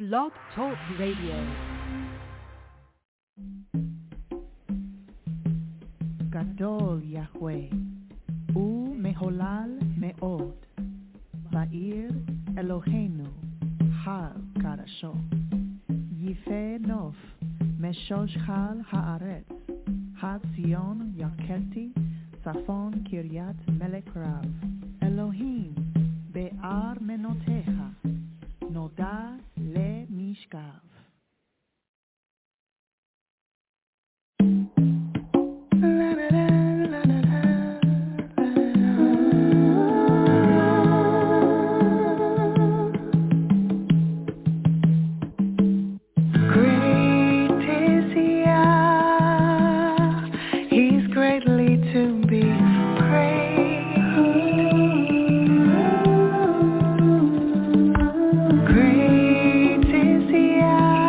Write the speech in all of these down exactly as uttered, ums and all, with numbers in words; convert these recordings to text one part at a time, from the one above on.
Blog Talk Radio. גדול יהוה, הוא מהולל מאוד, בעיר אלוהינו הר קדשו, יפה נוף משושחל הארץ, הר ציון יכרתי, צפון קריית מלך רב, אלוהים בארמנותיך, נודע למשכב. Great is Yah.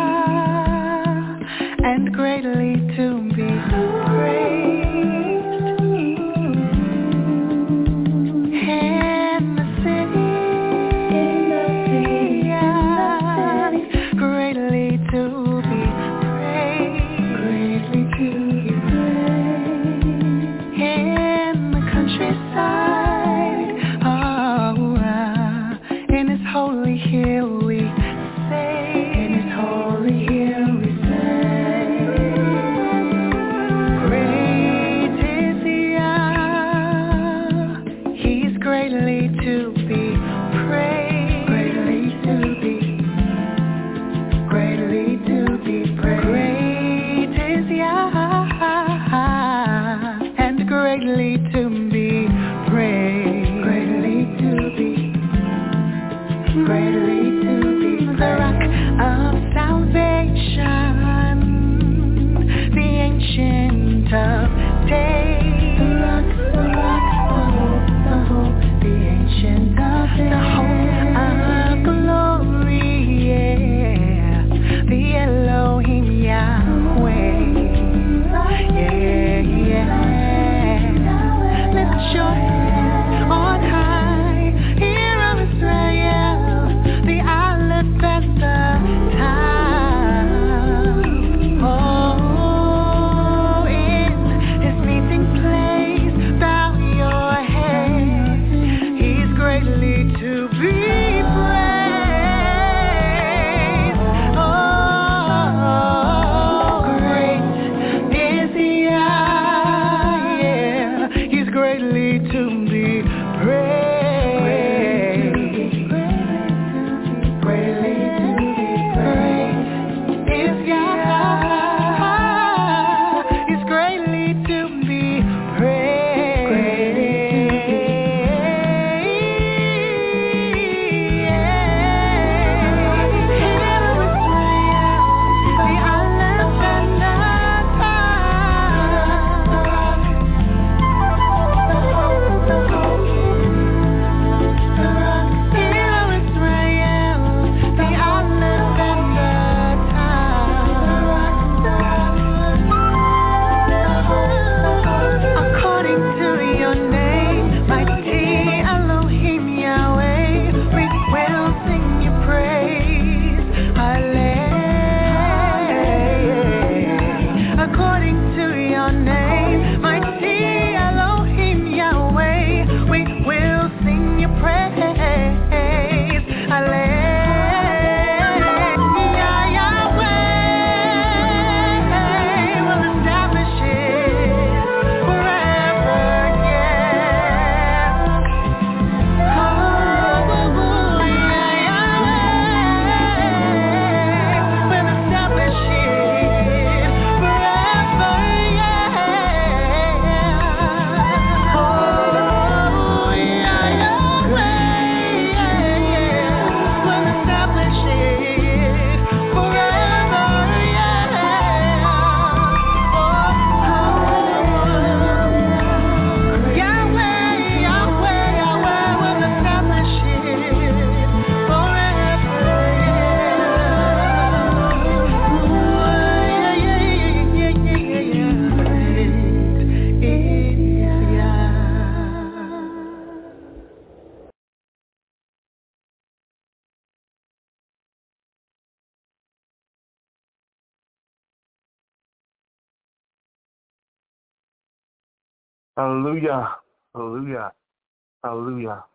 Hallelujah. Hallelujah. Hallelujah.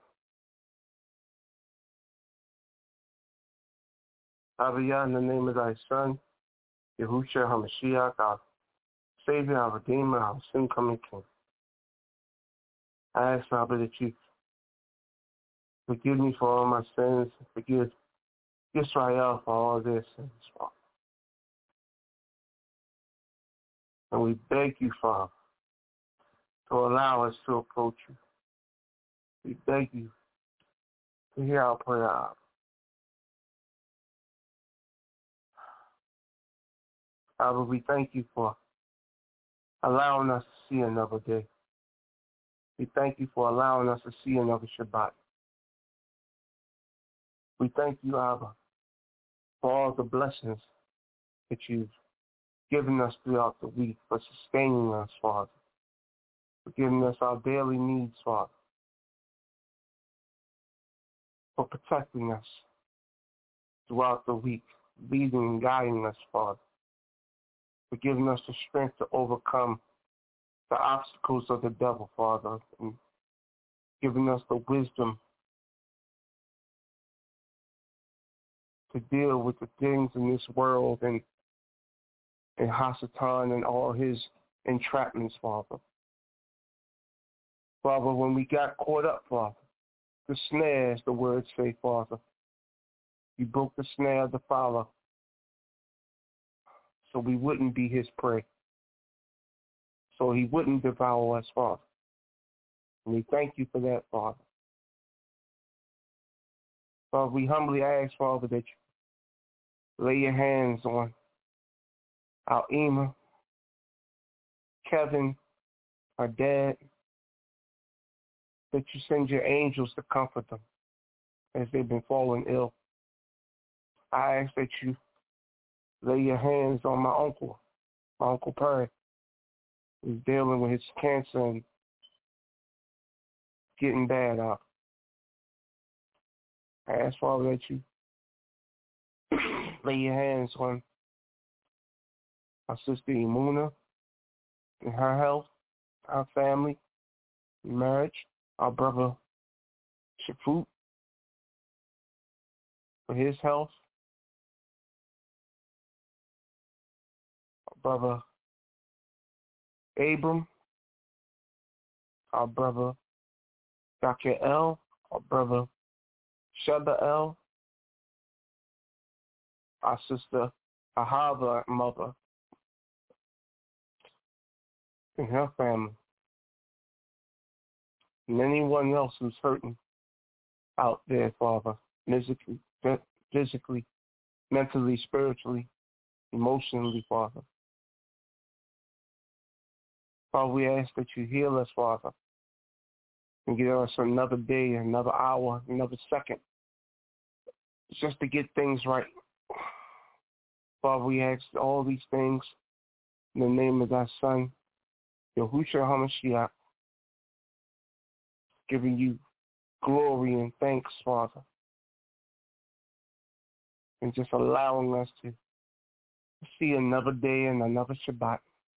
Hallelujah, in the name of thy Son, Yahushua HaMashiach, our Savior, our Redeemer, our sin-coming King. I ask, Father, that you forgive me for all my sins, forgive Israel for all their sins, Father. And we beg you, Father, to allow us to approach you. We beg you to hear our prayer out. Father, we thank you for allowing us to see another day. We thank you for allowing us to see another Shabbat. We thank you, Abba, for all the blessings that you've given us throughout the week, for sustaining us, Father, for giving us our daily needs, Father, for protecting us throughout the week, leading and guiding us, Father, for giving us the strength to overcome the obstacles of the devil, Father, and giving us the wisdom to deal with the things in this world and, and Hasatan and all his entrapments, Father. Father, when we got caught up, Father, the snare, as the words say, Father, you broke the snare of the fowler so we wouldn't be his prey, so he wouldn't devour us, Father. And we thank you for that, Father. Father, we humbly ask, Father, that you lay your hands on our Ema, Kevin, our dad, that you send your angels to comfort them as they've been falling ill. I ask that you lay your hands on my uncle, my Uncle Perry, who's dealing with his cancer and getting bad out. I ask, Father, that you lay your hands on our sister Imuna and her health, our family, marriage, our brother Shafut for his health, our brother Abram, our brother Doctor L, our brother Sheba L, our sister Ahava, mother, and her family, and anyone else who's hurting out there, Father, physically, physically, mentally, spiritually, emotionally, Father. Father, we ask that you heal us, Father, and give us another day, another hour, another second, just to get things right. Father, we ask all these things in the name of thy Son, Yahushua HaMashiach, giving you glory and thanks, Father, and just allowing us to see another day and another Shabbat.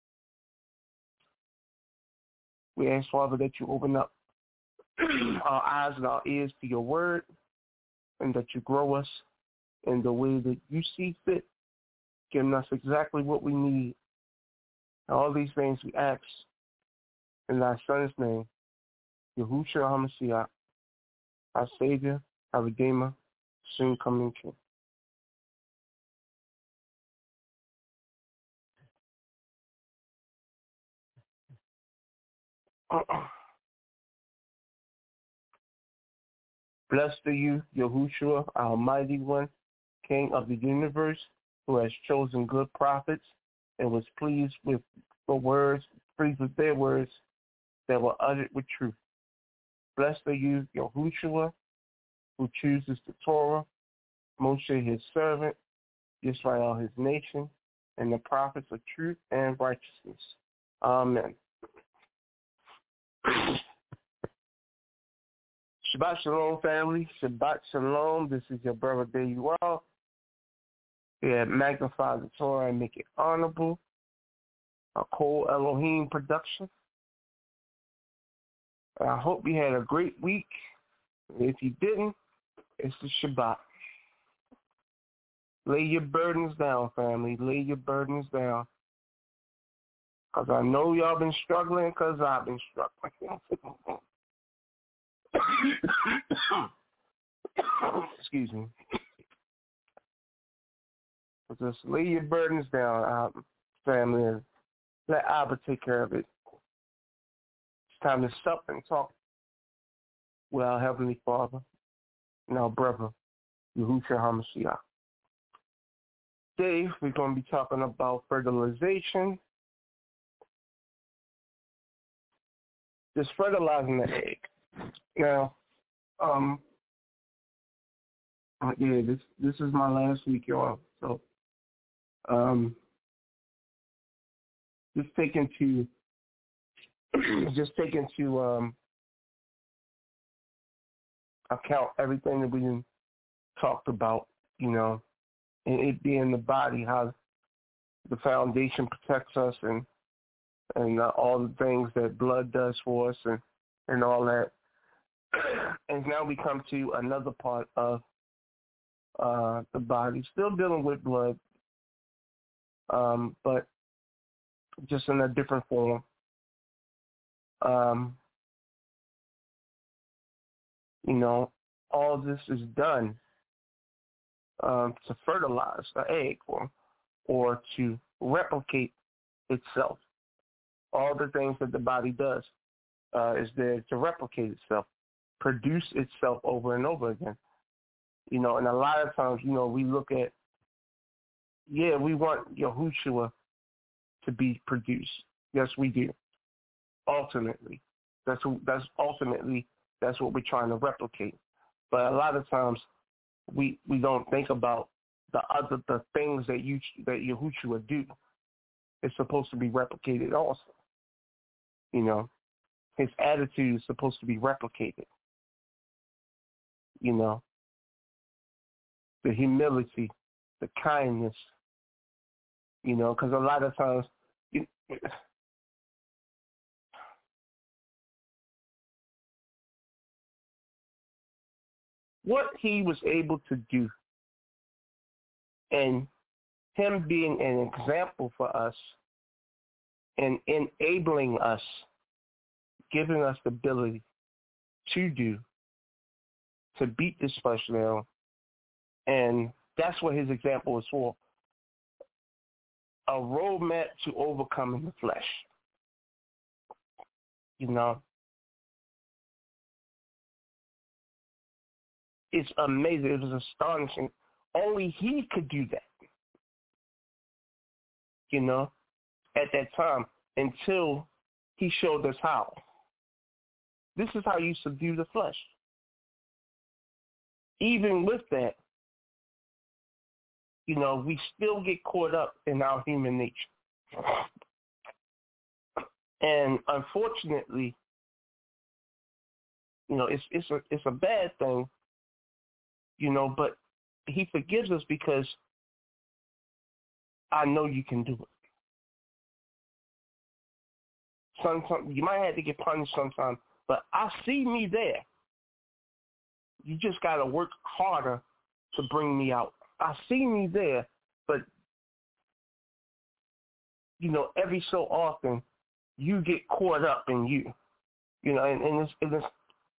We ask, Father, that you open up our eyes and our ears to your word, and that you grow us in the way that you see fit, giving us exactly what we need. And all these things we ask in thy Son's name, Yahushua HaMashiach, our Savior, our Redeemer, soon coming King. Blessed are you, Yahushua, our mighty one, King of the universe, who has chosen good prophets and was pleased with the words, pleased with their words that were uttered with truth. Blessed are you, Yahushua, who chooses the Torah, Moshe his servant, Israel his nation, and the prophets of truth and righteousness. Amen. Shabbat Shalom, family. Shabbat Shalom. This is your brother Deyuel. Yeah, magnify the Torah and make it honorable. A Kol Elohim production. I hope you had a great week. If you didn't, it's the Shabbat. Lay your burdens down, family. Lay your burdens down. Because I know y'all been struggling because I've been struggling. Excuse me. Just lay your burdens down, uh, family, and let Abba take care of it. It's time to sup and talk with our Heavenly Father and our brother, Yahushua HaMashiach. Today, we're going to be talking about fertilization. Just fertilizing the egg. Now, um, yeah, this this is my last week, y'all. So, um, just taking to, just taking to um, account everything that we talked about, you know, and it being the body, how the foundation protects us, and and uh, all the things that blood does for us, and, and all that. And now we come to another part of uh, the body, still dealing with blood, um, but just in a different form. Um, you know, all this is done um, to fertilize the egg or, or to replicate itself. All the things that the body does uh, is there to replicate itself, produce itself over and over again. You know, and a lot of times, you know, we look at, yeah, we want Yahushua to be produced. Yes, we do. Ultimately, that's that's ultimately that's what we're trying to replicate. But a lot of times, we we don't think about the other the things that you that Yahushua do. It's supposed to be replicated also. You know, his attitude is supposed to be replicated. You know, the humility, the kindness. You know, because a lot of times, you, what he was able to do, and him being an example for us, and enabling us, giving us the ability to do, to beat this flesh now, and that's what his example is for. A roadmap to overcoming the flesh. You know, it's amazing. It was astonishing. Only he could do that. You know, at that time, until he showed us how. This is how you subdue the flesh. Even with that, you know, we still get caught up in our human nature. And unfortunately, you know, it's it's a it's a bad thing, you know, but he forgives us because I know you can do it. Sometimes you might have to get punished sometimes, but I see me there. You just got to work harder to bring me out. I see me there, but, you know, every so often you get caught up in you, you know, and, and it's, and it's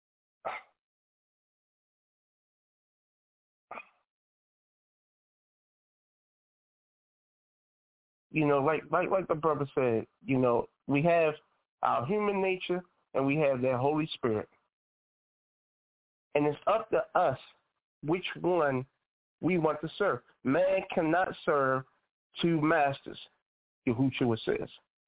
you know, like, like, like the brother said, you know, we have our human nature and we have that Holy Spirit. And it's up to us which one we want to serve. Man cannot serve two masters, Yahushua says.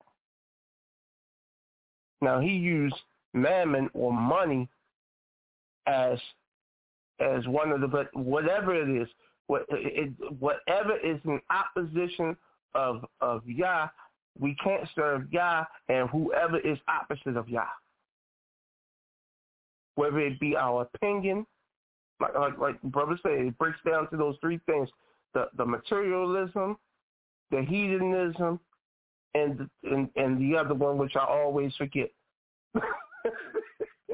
Now, he used mammon or money as as one of the, but whatever it is, what, it, whatever is in opposition of, of Yah, we can't serve Yah and whoever is opposite of Yah. Whether it be our opinion, like, like, like brother said, it breaks down to those three things: the, the materialism, the hedonism, and, and and the other one, which I always forget.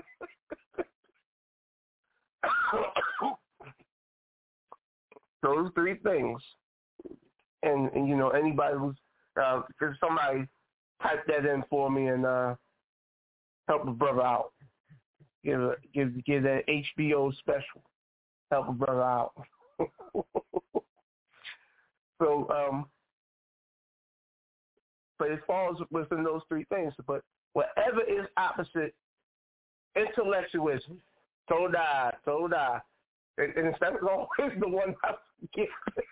Those three things. And, and you know, anybody who's, uh, if somebody type that in for me and uh, help a brother out. Give a, give give that H B O special. Help a brother out. So, um, but it falls within those three things. But whatever is opposite intellectualism, Toda, Toda, and, and instead of always the one I forget.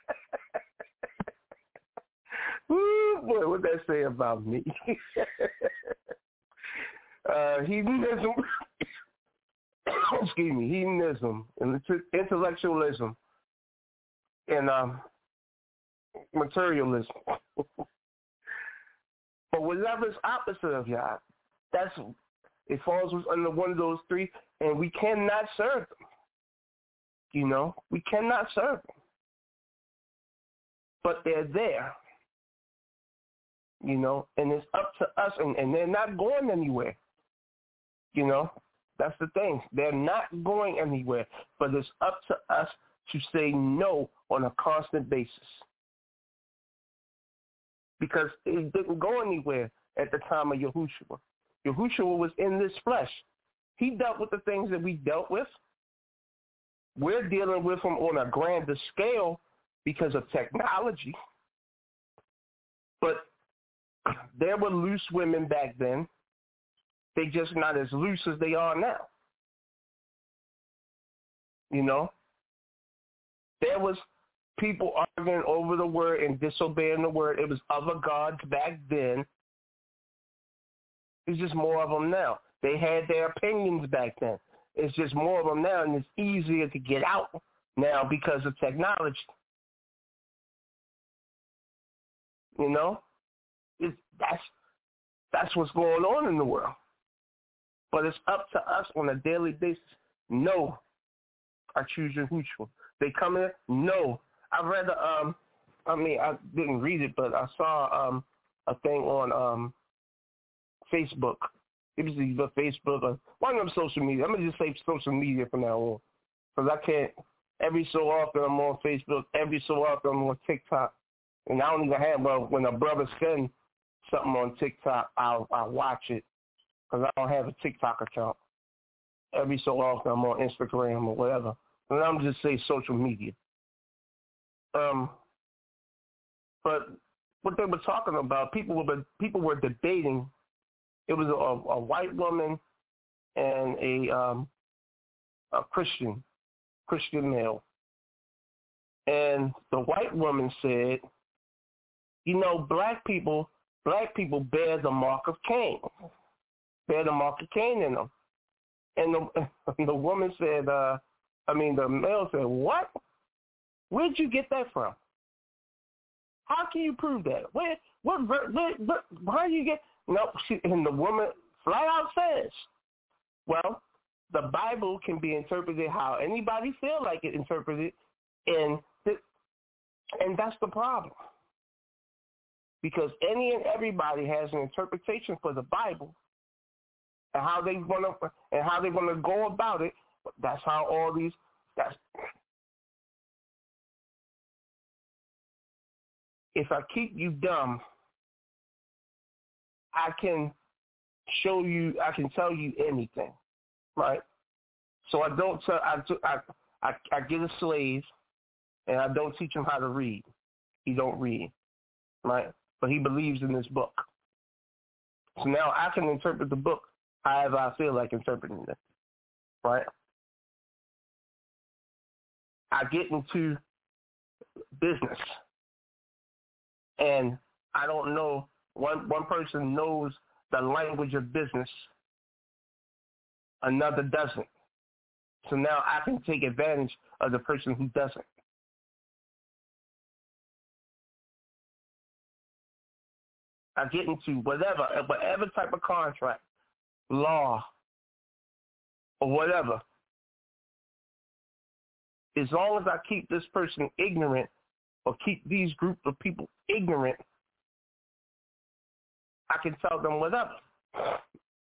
Woo, boy, what that say about me? uh, hedonism, excuse me, hedonism, and intellectualism, and um, materialism. But whatever's opposite of y'all, that's it falls under one of those three, and we cannot serve them. You know, we cannot serve them, but they're there. You know, and it's up to us, and, and they're not going anywhere. You know, that's the thing. They're not going anywhere, but it's up to us to say no on a constant basis. Because it didn't go anywhere at the time of Yahushua. Yahushua was in this flesh. He dealt with the things that we dealt with. We're dealing with them on a grander scale because of technology. But there were loose women back then. They just not as loose as they are now. You know? There was people arguing over the word and disobeying the word. It was other gods back then. It's just more of them now. They had their opinions back then. It's just more of them now, and it's easier to get out now because of technology. You know? It's, that's that's what's going on in the world. But it's up to us on a daily basis. No, I choose Yahushua. They come in. No, I read. Um, I mean, I didn't read it, but I saw um a thing on um Facebook. It was either Facebook or one of them social media. I'm gonna just say social media from now on, because I can't. Every so often I'm on Facebook. Every so often I'm on TikTok, and I don't even have. Well, when a brother sends something on TikTok, I'll I'll watch it, because I don't have a TikTok account. Every so often I'm on Instagram or whatever. And I'm just say social media. Um, but what they were talking about, people were people were debating. It was a, a white woman and a um, a Christian Christian male, and the white woman said, "You know, black people black people bear the mark of Cain, bear the mark of Cain in them." And the, the woman said, uh, I mean, the male said, "What? Where'd you get that from? How can you prove that? Where, what, where, where, where, how do you get?" No, she, and the woman flat out says, "Well, the Bible can be interpreted how anybody feel like it interpreted, and th- and that's the problem, because any and everybody has an interpretation for the Bible, and how they want to and how they want to go about it. That's how all these. That's if I keep you dumb, I can show you. I can tell you anything, right? So I don't tell. I I I, I get a slave, and I don't teach him how to read. He don't read, right? But he believes in this book. So now I can interpret the book however I feel like interpreting it, right? I get into business, and I don't know, one, one person knows the language of business, another doesn't. So now I can take advantage of the person who doesn't. I get into whatever, whatever type of contract, law, or whatever. As long as I keep this person ignorant, or keep these group of people ignorant, I can tell them whatever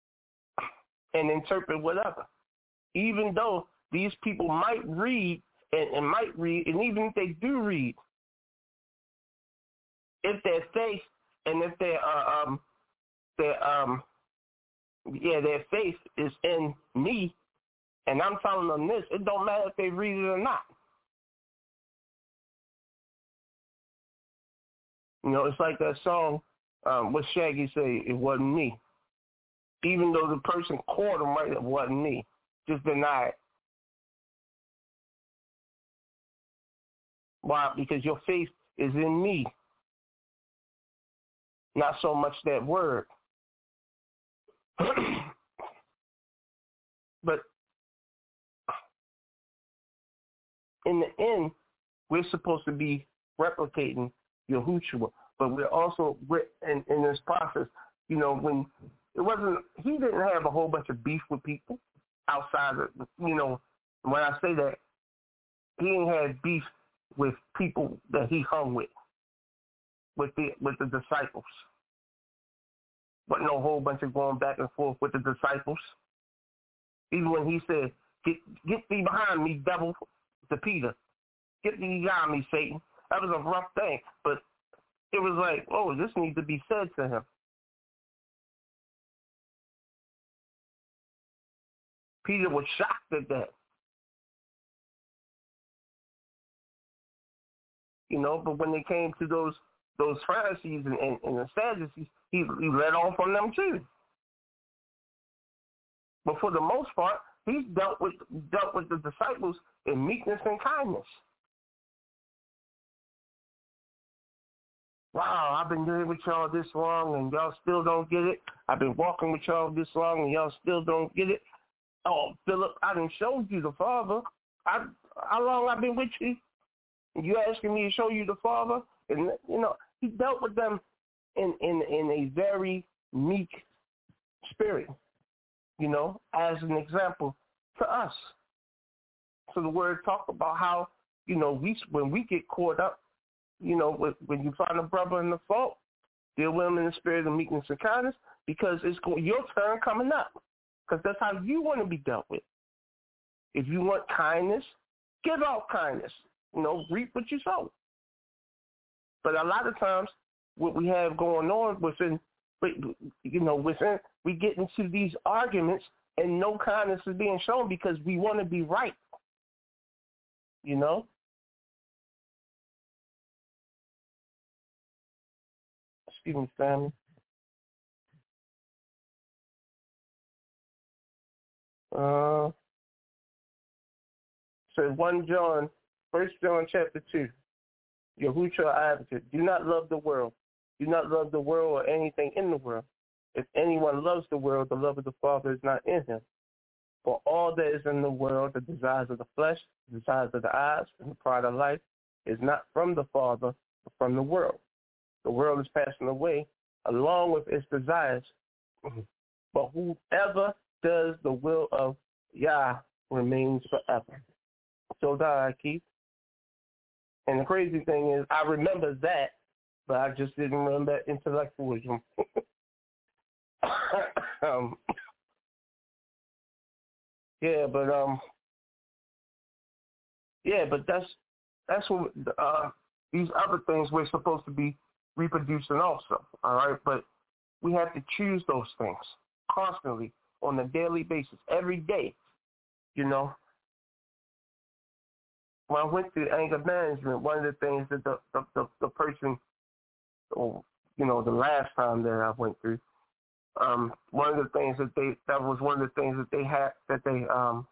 and interpret whatever. Even though these people might read and, and might read, and even if they do read, if their faith and if their uh, um their um yeah their faith is in me, and I'm telling them this, it don't matter if they read it or not. You know, it's like that song, um, what Shaggy say, it wasn't me. Even though the person caught him right, it wasn't me. Just deny it. Why? Because your faith is in me, not so much that word. But in the end, we're supposed to be replicating Yahushua, but we're also we're in, in this process. You know, when it wasn't, he didn't have a whole bunch of beef with people outside of, you know, when I say that, he ain't had beef with people that he hung with, with the with the disciples. But no whole bunch of going back and forth with the disciples. Even when he said, get, get thee behind me, devil, to Peter. Get thee behind me, Satan. That was a rough thing. But it was like, oh, this needs to be said to him. Peter was shocked at that. You know, but when they came to those those Pharisees and, and, and the Sadducees, he, he let off on them too. But for the most part, he's dealt with dealt with the disciples in meekness and kindness. Wow, I've been doing with y'all this long and y'all still don't get it. I've been walking with y'all this long and y'all still don't get it. Oh, Philip, I done showed you the Father. I, how long I've been with you? You asking me to show you the Father? And, you know, he dealt with them in, in, in a very meek spirit, you know, as an example to us. So the word talk about how, you know, we when we get caught up, you know, with, when you find a brother in the fault, deal with him in the spirit of meekness and kindness, because it's going, your turn coming up, because that's how you want to be dealt with. If you want kindness, give out kindness. You know, reap what you sow. But a lot of times, what we have going on within, you know, within, we get into these arguments and no kindness is being shown because we want to be right. You know? Excuse me, family. Uh, so First John, First John chapter two, Yahushua advocate, do not love the world. Do not love the world or anything in the world. If anyone loves the world, the love of the Father is not in him. For all that is in the world, the desires of the flesh, the desires of the eyes, and the pride of life, is not from the Father, but from the world. The world is passing away along with its desires. But whoever does the will of Yah remains forever. So that I keep. And the crazy thing is, I remember that, but I just didn't remember intellectualism. um, yeah, but um, yeah, but that's that's what uh, these other things we're supposed to be reproducing also. All right, but we have to choose those things constantly on a daily basis, every day. You know, when I went through anger management, one of the things that the the, the, the person, or, you know, the last time that I went through, um, one of the things that they that was one of the things that they had that they um,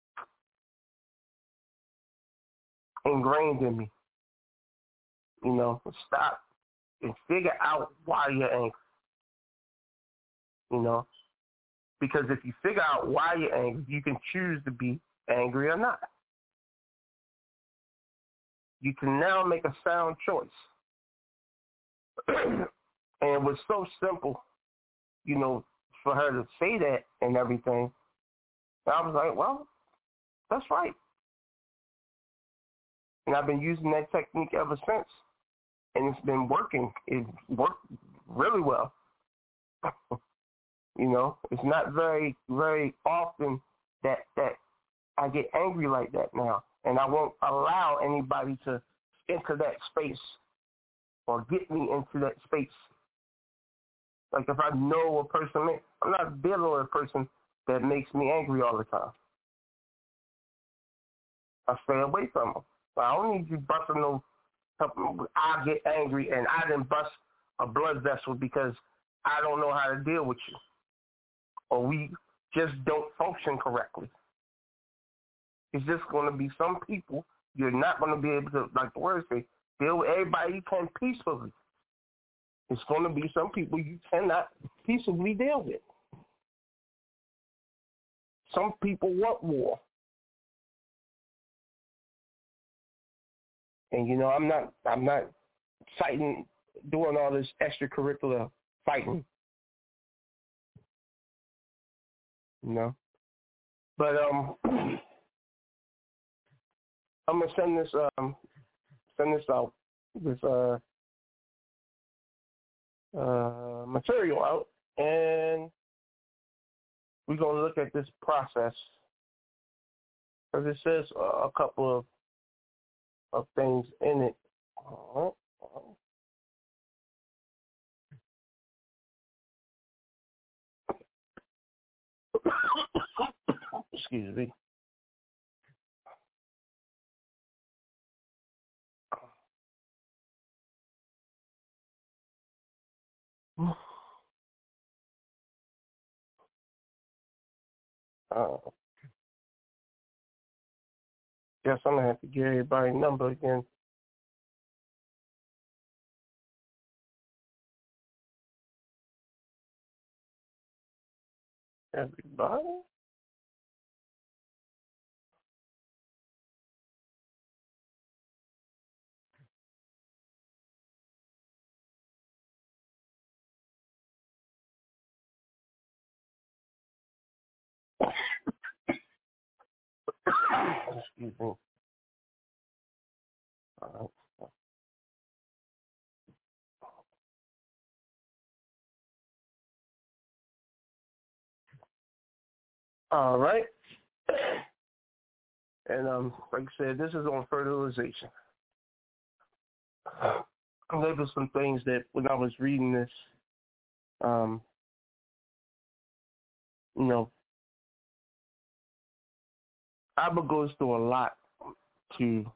ingrained in me. You know, stop and figure out why you're angry. You know, because if you figure out why you're angry, you can choose to be angry or not. You can now make a sound choice. And it was so simple, you know, for her to say that and everything. I was like, well, that's right. And I've been using that technique ever since. And it's been working. It worked really well. You know, it's not very, very often that, that I get angry like that now. And I won't allow anybody to enter that space or get me into that space. Like if I know a person, I'm not dealing with a person that makes me angry all the time. I stay away from them. But I don't need you busting no, I get angry and I didn't bust a blood vessel because I don't know how to deal with you. Or we just don't function correctly. It's just going to be some people you're not going to be able to, like the word say, deal with everybody you can peacefully. It's going to be some people you cannot peaceably deal with. Some people want war. And, you know, I'm not, I'm not fighting, doing all this extracurricular fighting. You know? But, um, I'm going to send this, um, send this out, this, uh, uh, material out, and we're going to look at this process. Because it says uh, a couple of, of things in it. Uh, Excuse me. Uh, guess I'm going to have to give everybody a number again. Everybody? Excuse me. All right. All right. And um, like I said, this is on fertilization. There were some things that when I was reading this, um, you know, Abba goes through a lot to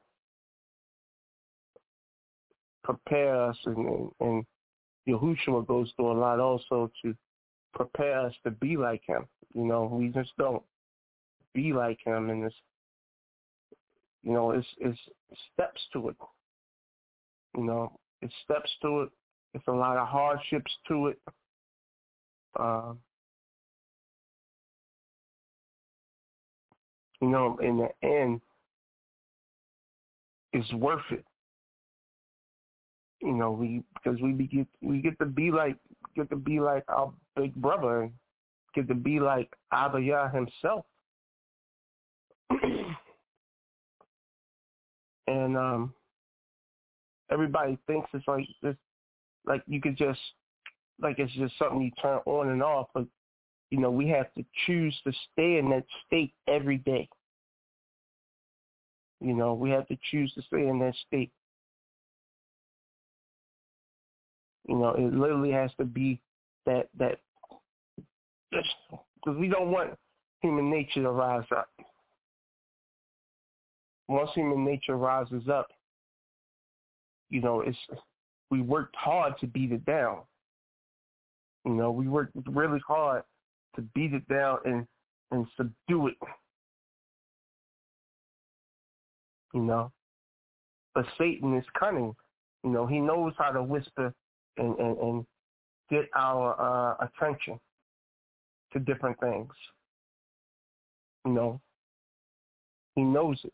prepare us, and, and, and Yahushua goes through a lot also to prepare us to be like him. You know, we just don't be like him, and it's, you know, it's, it's steps to it. You know, it's steps to it. It's a lot of hardships to it. Uh, you know, in the end, it's worth it. You know, we because we be, get we get to be like get to be like our big brother, and get to be like Abba Yah himself. And um, everybody thinks it's like this, like you could just like it's just something you turn on and off. But you know, we have to choose to stay in that state every day. You know, we have to choose to stay in that state. You know, it literally has to be that that just because we don't want human nature to rise up. Once human nature rises up, you know, it's we worked hard to beat it down. You know, we worked really hard to beat it down and, and subdue it. You know, but Satan is cunning. You know, he knows how to whisper and, and, and get our uh, attention to different things. You know, he knows it.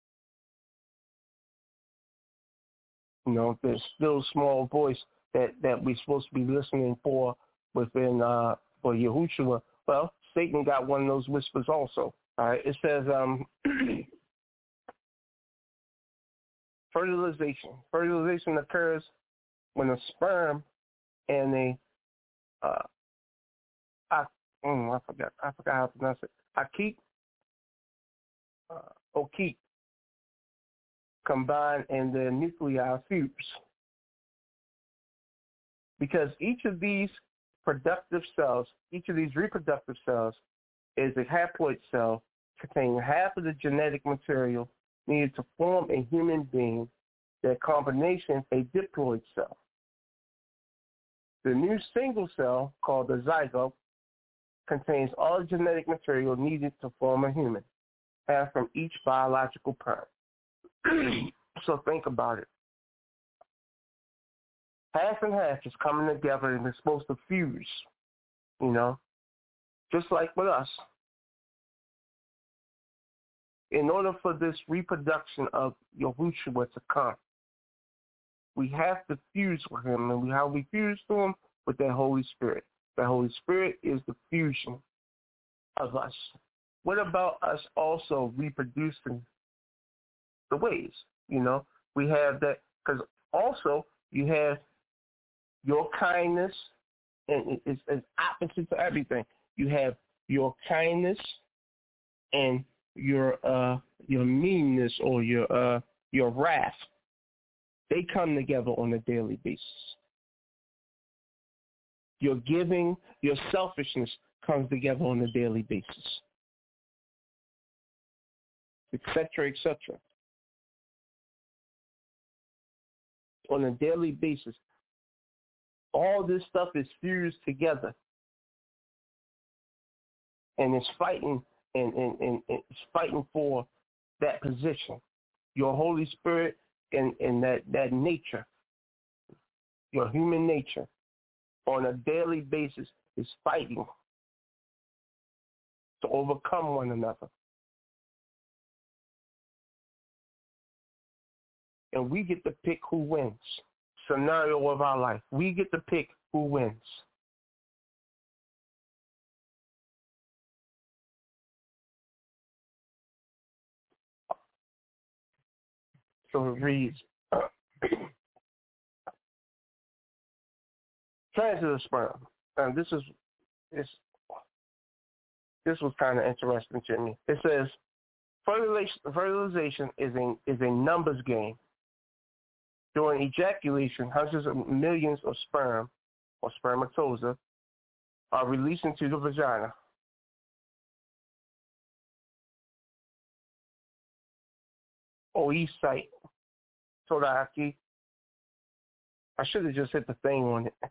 You know, there's still small voice that, that we're supposed to be listening for within uh, for Yahushua. Well, Satan got one of those whispers also. All right, it says um, fertilization. Fertilization occurs when a sperm and a uh, I, mm, I forgot I forgot how to pronounce it. Akik, uh, okik, combine and their nuclei fuse. Because each of these productive cells, each of these reproductive cells is a haploid cell containing half of the genetic material needed to form a human being, their combination a diploid cell. The new single cell, called the zygote, contains all the genetic material needed to form a human, half from each biological parent. So think about it. Half and half is coming together and it's supposed to fuse, you know, just like with us. In order for this reproduction of Yahushua to come, we have to fuse with him, and we, how we fuse to him? With that Holy Spirit. The Holy Spirit is the fusion of us. What about us also reproducing the ways? You know, we have that, because also you have your kindness, and it's, it's opposite to everything. You have your kindness and your uh, your meanness or your uh, your wrath. They come together on a daily basis. Your giving, your selfishness comes together on a daily basis, et cetera, et cetera. On a daily basis, all this stuff is fused together, and it's fighting and, and, and, and it's fighting for that position. Your Holy Spirit and, and that, that nature, your human nature, on a daily basis is fighting to overcome one another. And we get to pick who wins. Scenario of our life. We get to pick who wins. So it reads, transit of sperm. And this is, it's, this was kind of interesting to me. It says, fertilization, fertilization is a, is a numbers game. During ejaculation, hundreds of millions of sperm, or spermatozoa, are released into the vagina. Oocyte. Todaki. I should have just hit the thing on it.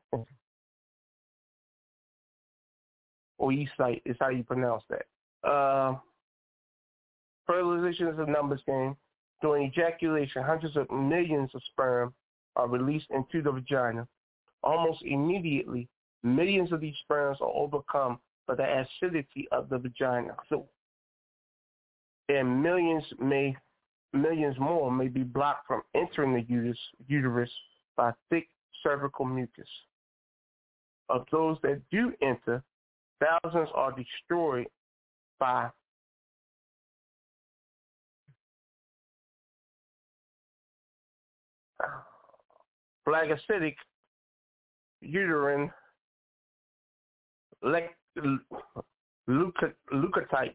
Oocyte is how you pronounce that. Uh, fertilization is a numbers game. During ejaculation, hundreds of millions of sperm are released into the vagina. Almost immediately, millions of these sperms are overcome by the acidity of the vagina. So, and millions may, millions more may be blocked from entering the uterus, uterus by thick cervical mucus. Of those that do enter, thousands are destroyed by phagocytic uterine leukocytes.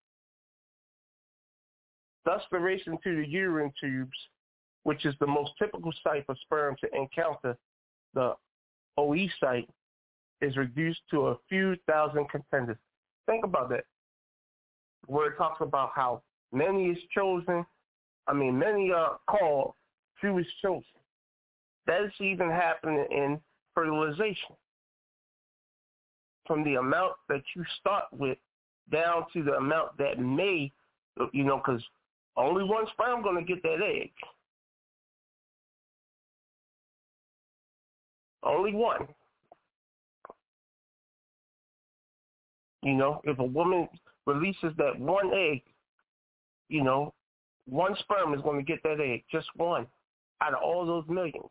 Thus, the race into the uterine tubes, which is the most typical site for sperm to encounter the oocyte, is reduced to a few thousand contenders. Think about that. Where it talks about how many is chosen, I mean, many are called, few is chosen. That is even happening in fertilization. From the amount that you start with down to the amount that may, you know, because only one sperm going to get that egg. Only one. You know, if a woman releases that one egg, you know, one sperm is going to get that egg, just one, out of all those millions.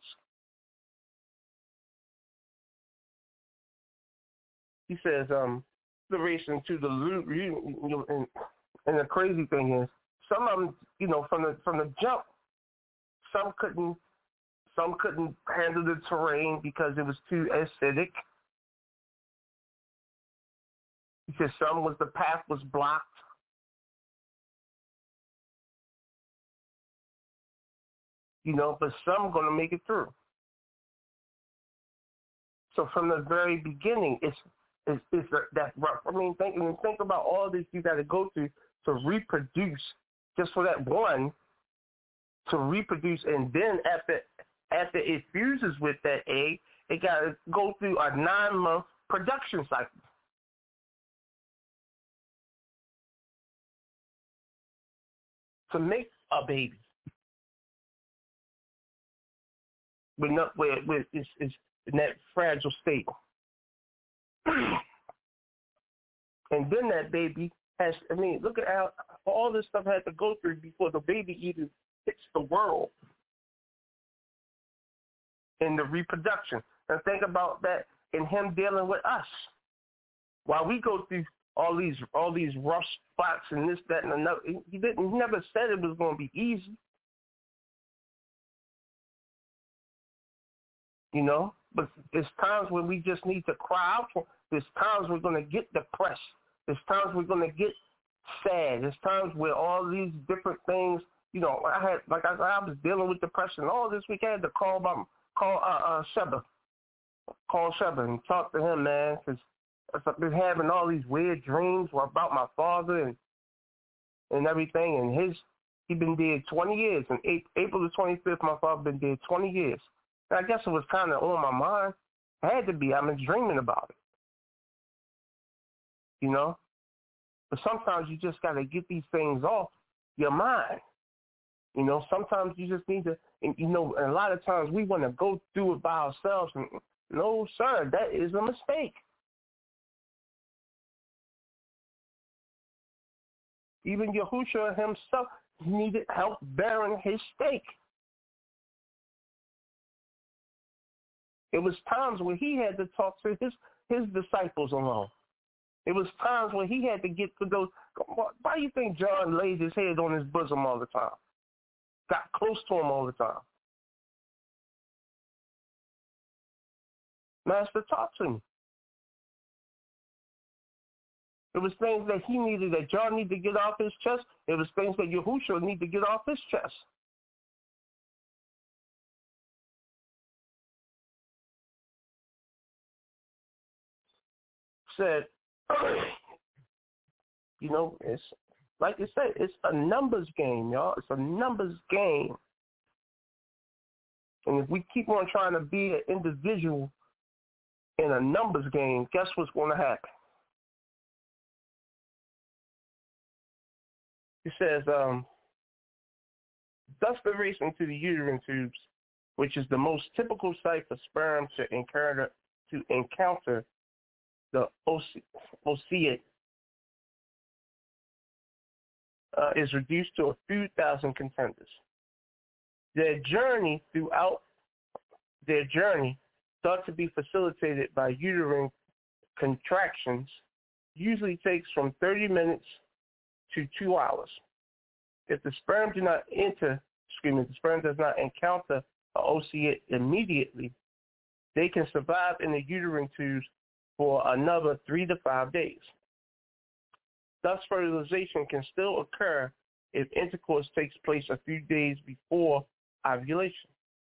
He says, um, the race into the, you know, and, and the crazy thing is, some of them, you know, from the from the jump, some couldn't, some couldn't handle the terrain because it was too acidic. He says some was the path was blocked. you know, but some are going to make it through. So from the very beginning, it's it's, it's that rough. I mean, think, I mean, think about all this you got to go through to reproduce, just for that one to reproduce, and then after after it fuses with that egg, it got to go through a nine-month production cycle. To make a baby. With, not, with, with it's, it's in that fragile state. And then that baby has, I mean, look at how all this stuff had to go through before the baby even hits the world in the reproduction. And think about that in him dealing with us. While we go through all these all these rough spots and this, that, and another, he didn't he never said it was going to be easy. You know? But there's times when we just need to cry out for. There's times we're going to get depressed. There's times we're going to get sad. There's times where all these different things, you know, I had, like I said, I was dealing with depression all this week. I had to call my, call uh, uh, Sheba, call Sheba and talk to him, man, because I've been having all these weird dreams about my father and and everything, and his, he been dead twenty years. And April the twenty-fifth, my father been dead twenty years. And I guess it was kind of on my mind. It had to be. I've been dreaming about it. You know? But sometimes you just got to get these things off your mind. You know, sometimes you just need to, and, you know, and a lot of times we want to go through it by ourselves. And, no, sir, that is a mistake. Even Yahushua himself needed help bearing his stake. It was times when he had to talk to his, his disciples alone. It was times when he had to get to those. Why do you think John laid his head on his bosom all the time? Got close to him all the time. Master, talk to me. It was things that he needed, that John needed to get off his chest. It was things that Yahushua needed to get off his chest. Said, you know, it's like I said, it's a numbers game, y'all. It's a numbers game. And if we keep on trying to be an individual in a numbers game, guess what's going to happen? It says, um, thus the racing to the uterine tubes, which is the most typical site for sperm to encounter to encounter the oocyte, uh, is reduced to a few thousand contenders. Their journey throughout their journey, thought to be facilitated by uterine contractions, usually takes from thirty minutes to two hours. If the sperm do not enter, excuse me, the sperm does not encounter an oocyte immediately, they can survive in the uterine tubes for another three to five days. Thus, fertilization can still occur if intercourse takes place a few days before ovulation.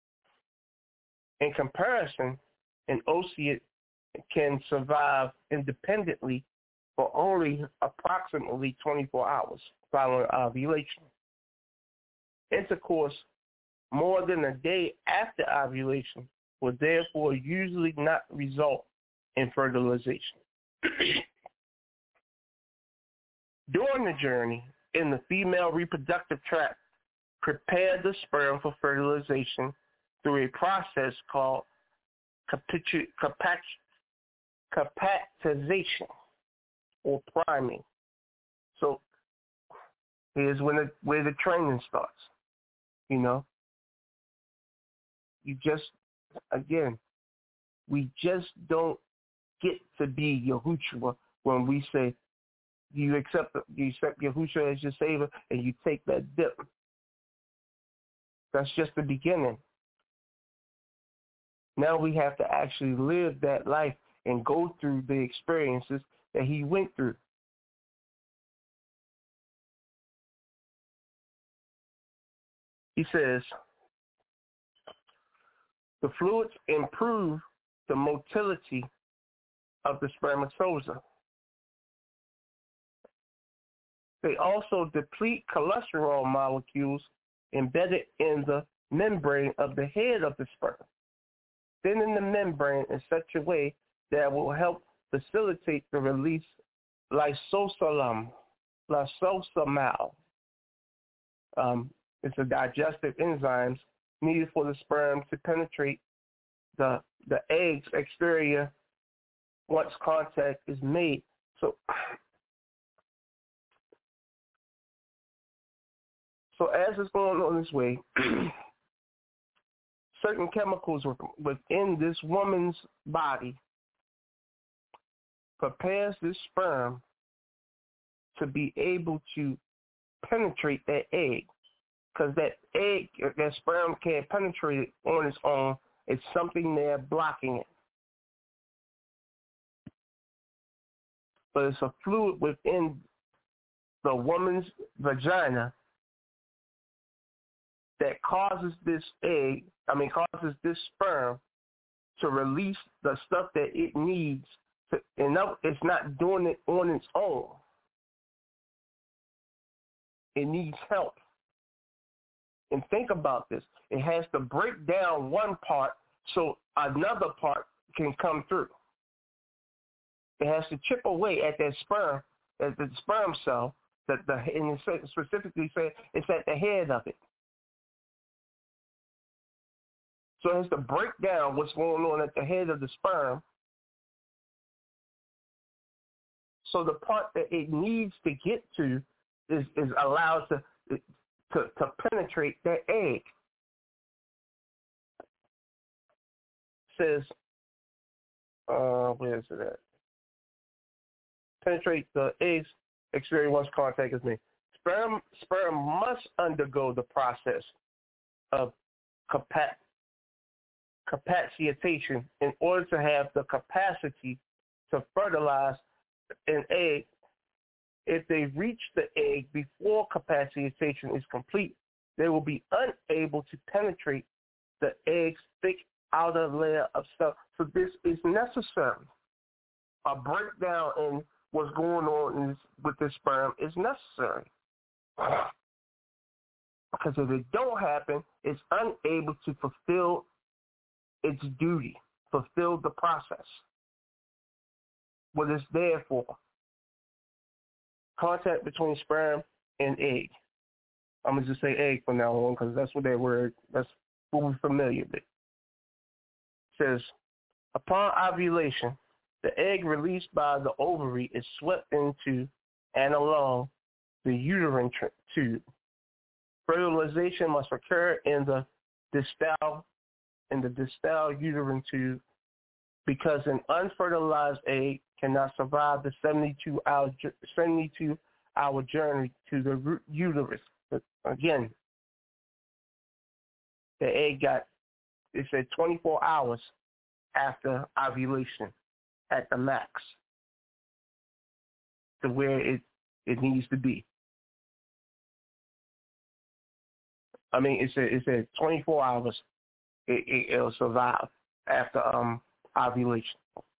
In comparison, an oocyte can survive independently for only approximately twenty-four hours following ovulation. Intercourse more than a day after ovulation will therefore usually not result in fertilization. During the journey in the female reproductive tract, prepare the sperm for fertilization through a process called capitu- capac- capacitization or priming. So here's when the, where the training starts. You know, you just, again, we just don't get to be Yahushua when we say, you accept you accept Yahushua as your Savior and you take that dip. That's just the beginning. Now we have to actually live that life and go through the experiences that he went through. He says, The fluids improve the motility of the spermatozoa. They also deplete cholesterol molecules embedded in the membrane of the head of the sperm, thinning the membrane in such a way that will help facilitate the release lysosomal. Lysosomal. Um, it's a digestive enzymes needed for the sperm to penetrate the the egg's exterior once contact is made. So, so as it's going on this way, certain chemicals within this woman's body prepares this sperm to be able to penetrate that egg, because that egg, that sperm can't penetrate it on its own. It's something there blocking it. But it's a fluid within the woman's vagina that causes this egg, I mean, causes this sperm to release the stuff that it needs. To, and it's not doing it on its own. It needs help. And think about this. It has to break down one part so another part can come through. It has to chip away at that sperm, at the sperm cell, that the and it specifically say it's at the head of it. So it has to break down what's going on at the head of the sperm, so the part that it needs to get to is, is allowed to, to to penetrate that egg. It says, uh, where is it at? Penetrate the egg's exterior once contact is made. Sperm sperm must undergo the process of capat, capacitization in order to have the capacity to fertilize an egg. If they reach the egg before capacitization is complete, they will be unable to penetrate the egg's thick outer layer of cell. So this is necessary. A breakdown in what's going on in, with this sperm is necessary. Because if it don't happen, it's unable to fulfill its duty, fulfill the process, what it's there for. Contact between sperm and egg. I'm going to just say egg from now on because that's what that word, that's what we're familiar with. It says, upon ovulation, the egg released by the ovary is swept into and along the uterine tube. Fertilization must occur in the distal in the distal uterine tube, because an unfertilized egg cannot survive the seventy-two hour journey to the uterus. But again, the egg got, it said twenty-four hours after ovulation at the max to where it, it needs to be. I mean, it said, it said twenty-four hours it, it, it'll survive after um, ovulation.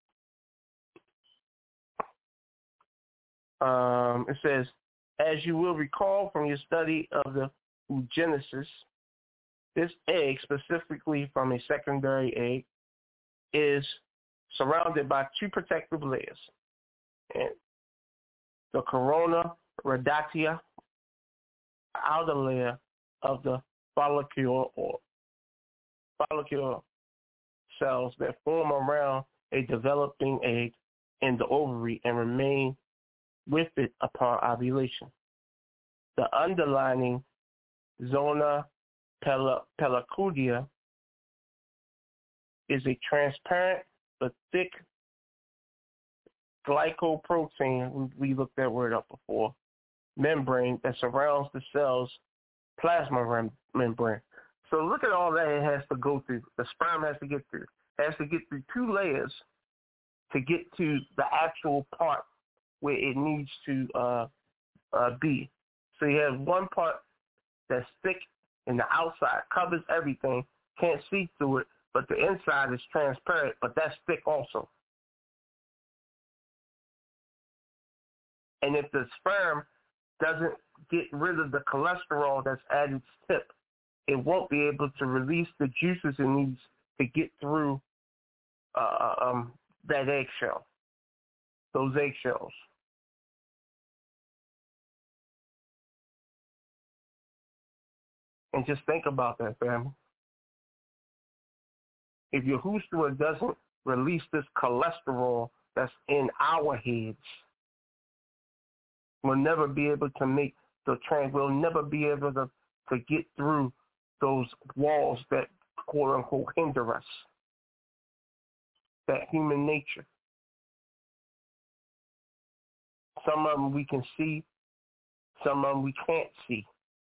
Um, it says, as you will recall from your study of the oogenesis, this egg, specifically from a secondary egg, is surrounded by two protective layers. And the corona radiata, outer layer of the follicle or follicular cells that form around a developing egg in the ovary and remain with it upon ovulation. The underlining zona pelliculia is a transparent but thick glycoprotein, we looked that word up before, membrane that surrounds the cell's plasma membrane. So look at all that it has to go through. The sperm has to get through. It has to get through two layers to get to the actual part where it needs to uh, uh, be. So you have one part that's thick in the outside, covers everything, can't see through it, but the inside is transparent, but that's thick also. And if the sperm doesn't get rid of the cholesterol that's at its tip, it won't be able to release the juices it needs to get through uh, um, that eggshell, those eggshells. And just think about that, family. If Yahushua doesn't release this cholesterol that's in our heads, we'll never be able to make the trans. We'll never be able to, to get through those walls that, quote unquote, hinder us. That human nature. Some of them we can see, some of them we can't see.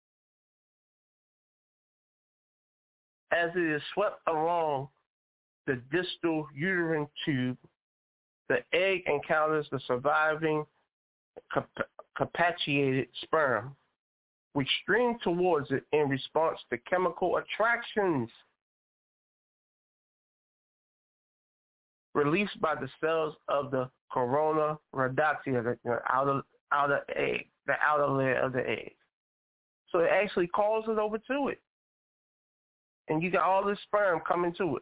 As it is swept along the distal uterine tube, the egg encounters the surviving cap- capaciated sperm, which stream towards it in response to chemical attractions released by the cells of the corona radiata, the outer outer egg, the outer layer of the egg. So it actually calls it over to it. And you got all this sperm coming to it.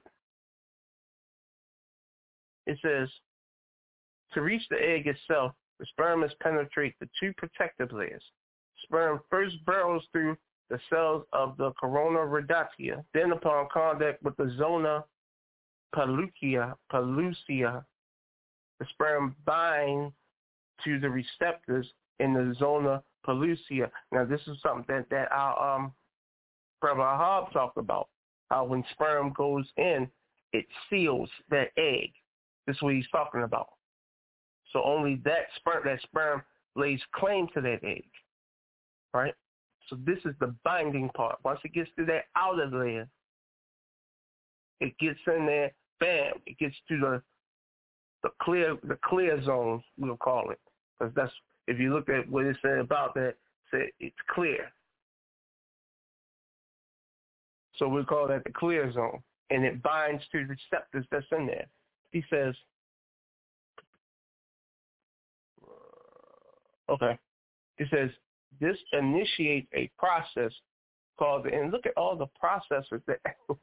It says, to reach the egg itself, the sperm must penetrate the two protective layers. Sperm first burrows through the cells of the corona radiata, then upon contact with the zona pellucida, pellucida, the sperm binds to the receptors in the zona pellucida. Now, this is something that, that our um, Brother Ahab talked about, how when sperm goes in, it seals that egg. This is what he's talking about. So only that sperm, that sperm lays claim to that egg, right? So this is the binding part. Once it gets to that outer layer, it gets in there, bam, it gets to the the clear the clear zones, we'll call it. Because that's, if you look at what it said about that, it said it's clear. So we call that the clear zone. And it binds to the receptors that's in there. He says, okay, he says, this initiates a process called, and look at all the processes that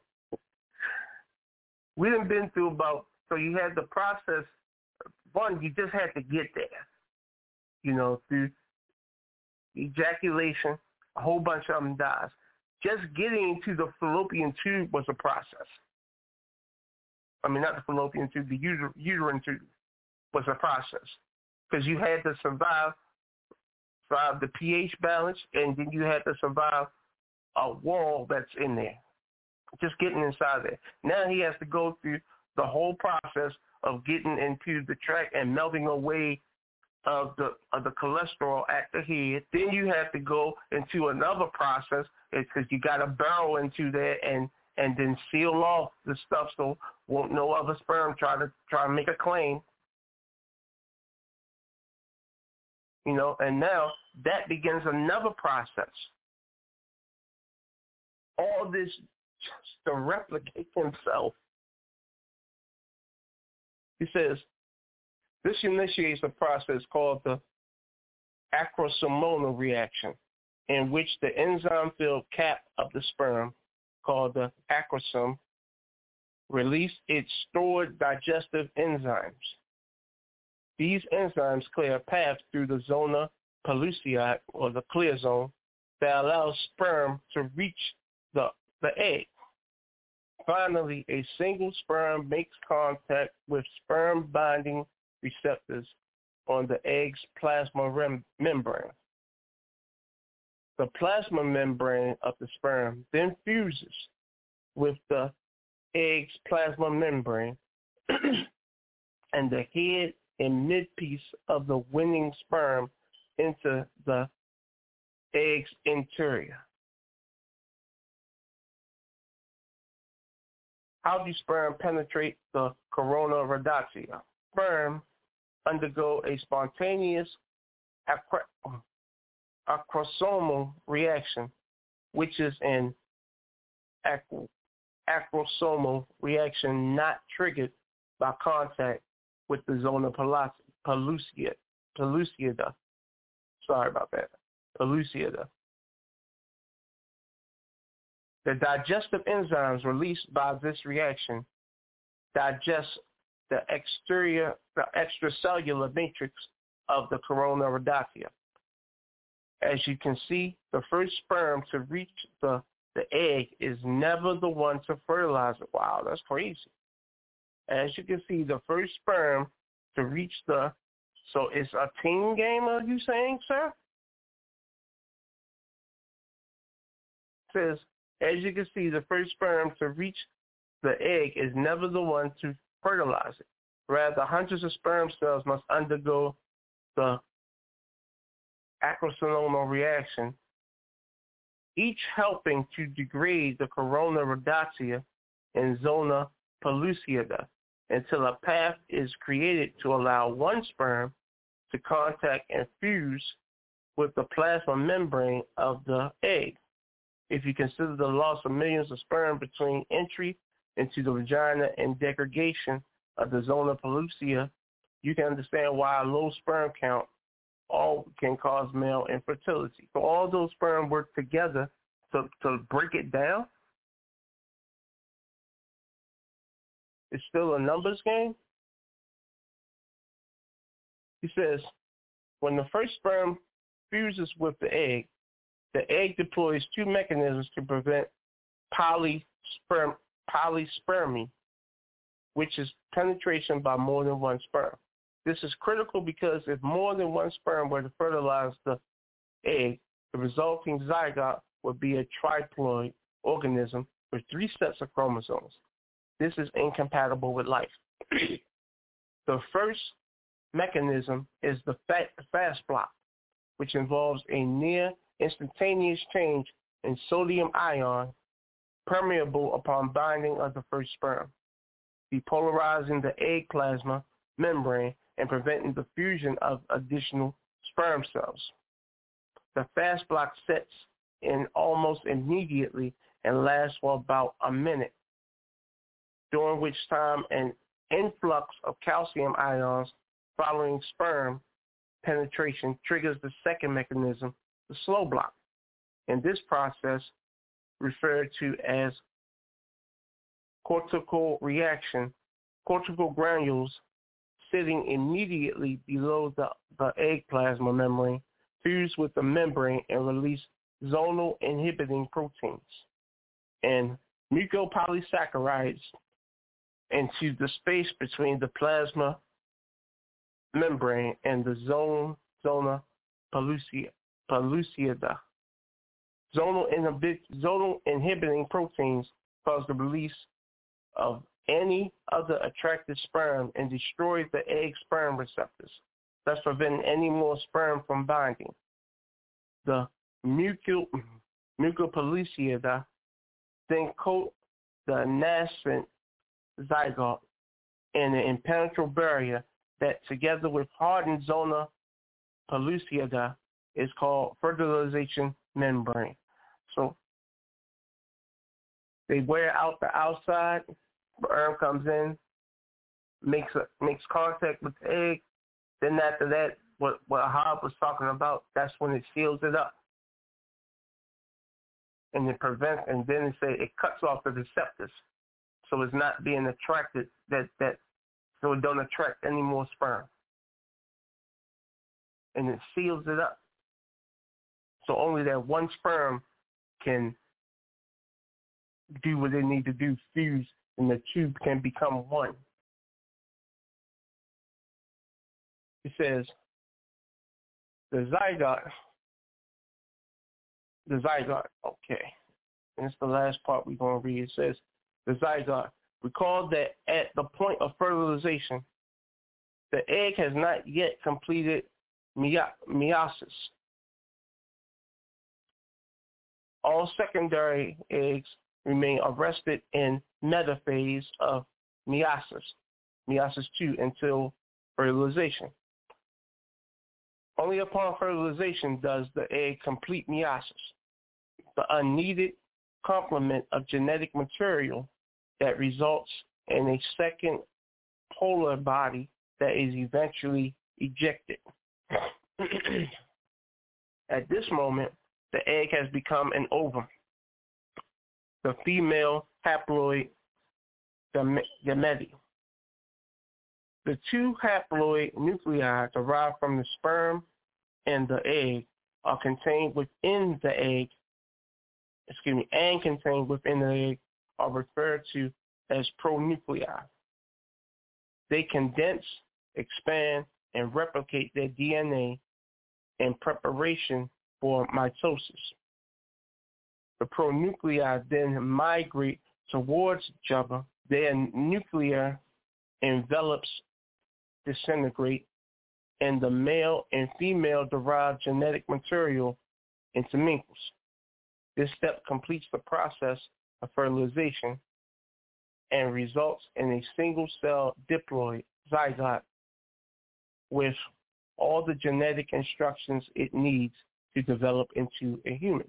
we done been through about, so you had the process, one, you just had to get there, you know, through ejaculation, a whole bunch of them dies. Just getting into the fallopian tube was a process. I mean, not the fallopian tube, the uter- uterine tube was a process. Because you had to survive, survive the pH balance, and then you had to survive a wall that's in there. Just getting inside there. Now he has to go through the whole process of getting into the tract and melting away of the of the cholesterol at the head. Then you have to go into another process because you got to burrow into there and and then seal off the stuff so won't no other sperm try to try to make a claim. You know, and now that begins another process. All this just to replicate himself. He says, this initiates a process called the acrosomal reaction, in which the enzyme-filled cap of the sperm, called the acrosome, release its stored digestive enzymes. These enzymes clear a path through the zona pellucida, or the clear zone, that allows sperm to reach the, the egg. Finally, a single sperm makes contact with sperm-binding receptors on the egg's plasma rem- membrane. The plasma membrane of the sperm then fuses with the egg's plasma membrane and the head and mid-piece of the winning sperm into the egg's interior. How do sperm penetrate the corona radiata? Sperm undergo a spontaneous acro- acrosomal reaction, which is an ac- acrosomal reaction not triggered by contact with the zona pellucida. pellucida. Sorry about that. Pellucida. The digestive enzymes released by this reaction digest the exterior, the extracellular matrix of the corona radiata. As you can see, the first sperm to reach the, the egg is never the one to fertilize it. Wow, that's crazy. As you can see, the first sperm to reach the, so it's a team game, are you saying, sir? It says, as you can see, the first sperm to reach the egg is never the one to fertilize it. Rather, hundreds of sperm cells must undergo the acrosomal reaction, each helping to degrade the corona radiata and zona pellucida until a path is created to allow one sperm to contact and fuse with the plasma membrane of the egg. If you consider the loss of millions of sperm between entry into the vagina and degradation of the zona pellucida, you can understand why a low sperm count all can cause male infertility. So all those sperm work together to, to break it down. It's still a numbers game. He says, when the first sperm fuses with the egg, the egg deploys two mechanisms to prevent polysperm, polyspermy, which is penetration by more than one sperm. This is critical because if more than one sperm were to fertilize the egg, the resulting zygote would be a triploid organism with three sets of chromosomes. This is incompatible with life. The first mechanism is the fast block, which involves a near instantaneous change in sodium ion permeable upon binding of the first sperm, depolarizing the egg plasma membrane and preventing the fusion of additional sperm cells. The fast block sets in almost immediately and lasts for about a minute, during which time an influx of calcium ions following sperm penetration triggers the second mechanism, the slow block. In this process, referred to as cortical reaction, cortical granules sitting immediately below the, the egg plasma membrane fuse with the membrane and release zonal inhibiting proteins and mucopolysaccharides into the space between the plasma membrane and the zone, zona pellucida. pellucida. Zonal, inhibit, zonal inhibiting proteins cause the release of any other attracted sperm and destroy the egg sperm receptors, thus preventing any more sperm from binding. The muco, mucopellucida then coat the nascent zygote in an impenetrable barrier that, together with hardened zona pellucida, is called fertilization membrane. So they wear out the outside, sperm comes in, makes a, makes contact with the egg. Then after that, what what Hobb was talking about, that's when it seals it up, and it prevents. And then it say it cuts off the receptors, so it's not being attracted. That that so it don't attract any more sperm, and it seals it up. So only that one sperm can do what they need to do, fuse, and the tube can become one. It says the zygote, the zygote, okay. And it's the last part we're going to read. It says the zygote. Recall that at the point of fertilization, the egg has not yet completed meiosis. All secondary eggs remain arrested in metaphase of meiosis, meiosis two, until fertilization. Only upon fertilization does the egg complete meiosis. The unneeded complement of genetic material that results in a second polar body that is eventually ejected. At this moment, the egg has become an ovum. The female haploid gamete. The two haploid nuclei derived from the sperm and the egg are contained within the egg, excuse me, and contained within the egg are referred to as pronuclei. They condense, expand, and replicate their D N A in preparation for mitosis. The pronuclei then migrate towards each other. Their nuclear envelopes disintegrate, and the male and female derived genetic material intermingles. This step completes the process of fertilization and results in a single-cell diploid zygote with all the genetic instructions it needs to develop into a human.